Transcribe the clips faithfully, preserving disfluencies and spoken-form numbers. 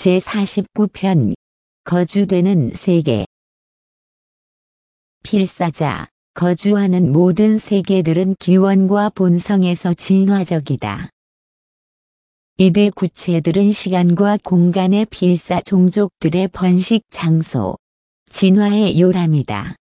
제사십구 편 거주되는 세계. 필사자, 거주하는 모든 세계들은 기원과 본성에서 진화적이다. 이들 구체들은 시간과 공간의 필사 종족들의 번식 장소, 진화의 요람이다.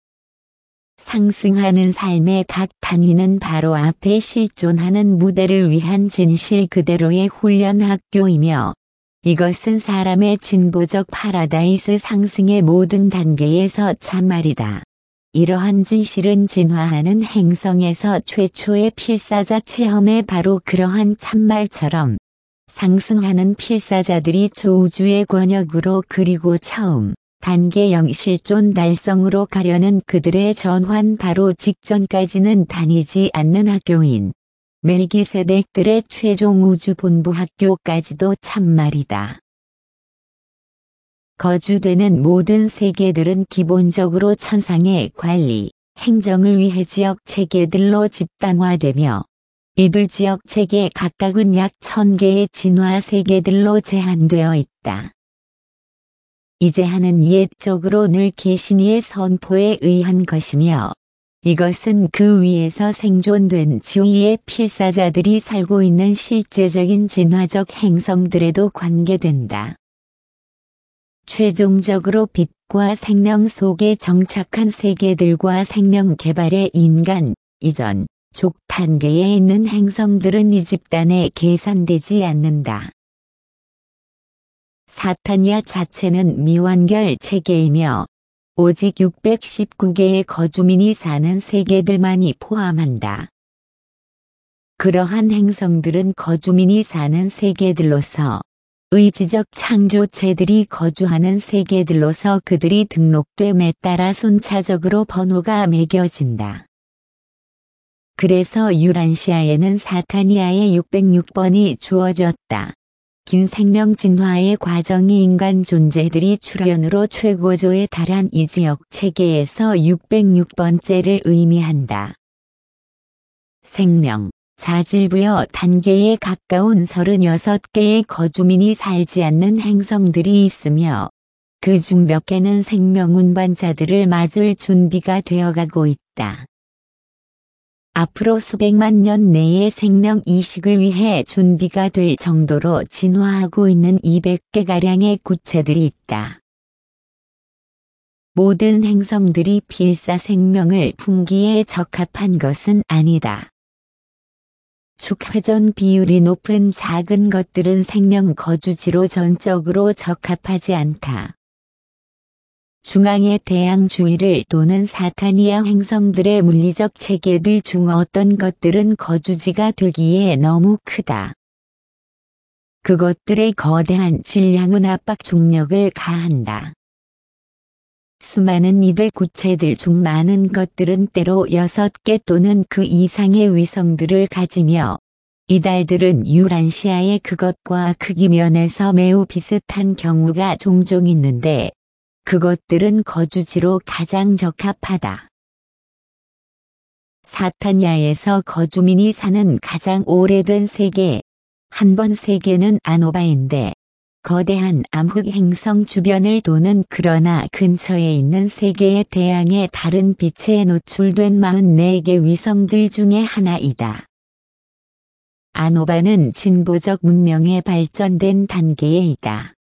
상승하는 삶의 각 단위는 바로 앞에 실존하는 무대를 위한 진실 그대로의 훈련 학교이며, 이것은 사람의 진보적 파라다이스 상승의 모든 단계에서 참말이다. 이러한 진실은 진화하는 행성에서 최초의 필사자 체험의 바로 그러한 참말처럼 상승하는 필사자들이 조우주의 권역으로 그리고 처음 단계 영 실존 달성으로 가려는 그들의 전환 바로 직전까지는 다니지 않는 학교인 멜기세덱들의 최종 우주본부 학교까지도 참말이다. 거주되는 모든 세계들은 기본적으로 천상의 관리, 행정을 위해 지역 체계들로 집단화되며, 이들 지역 체계 각각은 약 천 개의 진화 세계들로 제한되어 있다. 이 제한은 옛적으로 늘 계신이의 선포에 의한 것이며, 이것은 그 위에서 생존된 지위의 필사자들이 살고 있는 실제적인 진화적 행성들에도 관계된다. 최종적으로 빛과 생명 속에 정착한 세계들과 생명 개발의 인간, 이전, 족 단계에 있는 행성들은 이 집단에 계산되지 않는다. 사타니아 자체는 미완결 체계이며, 오직 육백십구 개의 거주민이 사는 세계들만이 포함한다. 그러한 행성들은 거주민이 사는 세계들로서 의지적 창조체들이 거주하는 세계들로서 그들이 등록됨에 따라 순차적으로 번호가 매겨진다. 그래서 유란시아에는 사타니아의 육백육 번이 주어졌다. 긴 생명 진화의 과정이 인간 존재들이 출현으로 최고조에 달한 이 지역 체계에서 육백육 번째를 의미한다. 생명, 자질부여 단계에 가까운 서른여섯 개의 거주민이 살지 않는 행성들이 있으며, 그중 몇 개는 생명 운반자들을 맞을 준비가 되어가고 있다. 앞으로 수백만 년 내에 생명 이식을 위해 준비가 될 정도로 진화하고 있는 이백 개가량의 구체들이 있다. 모든 행성들이 필사 생명을 품기에 적합한 것은 아니다. 축회전 비율이 높은 작은 것들은 생명 거주지로 전적으로 적합하지 않다. 중앙의 태양 주위를 도는 사타니아 행성들의 물리적 체계들 중 어떤 것들은 거주지가 되기에 너무 크다. 그것들의 거대한 질량은 압박 중력을 가한다. 수많은 이들 구체들 중 많은 것들은 때로 여섯 개 또는 그 이상의 위성들을 가지며, 이 달들은 유란시아의 그것과 크기 면에서 매우 비슷한 경우가 종종 있는데, 그것들은 거주지로 가장 적합하다. 사타니아에서 거주민이 사는 가장 오래된 세계, 한 번 세계는 아노바인데, 거대한 암흑 행성 주변을 도는 그러나 근처에 있는 세계의 태양의 다른 빛에 노출된 사십사 개 위성들 중에 하나이다. 아노바는 진보적 문명에 발전된 단계에 있다.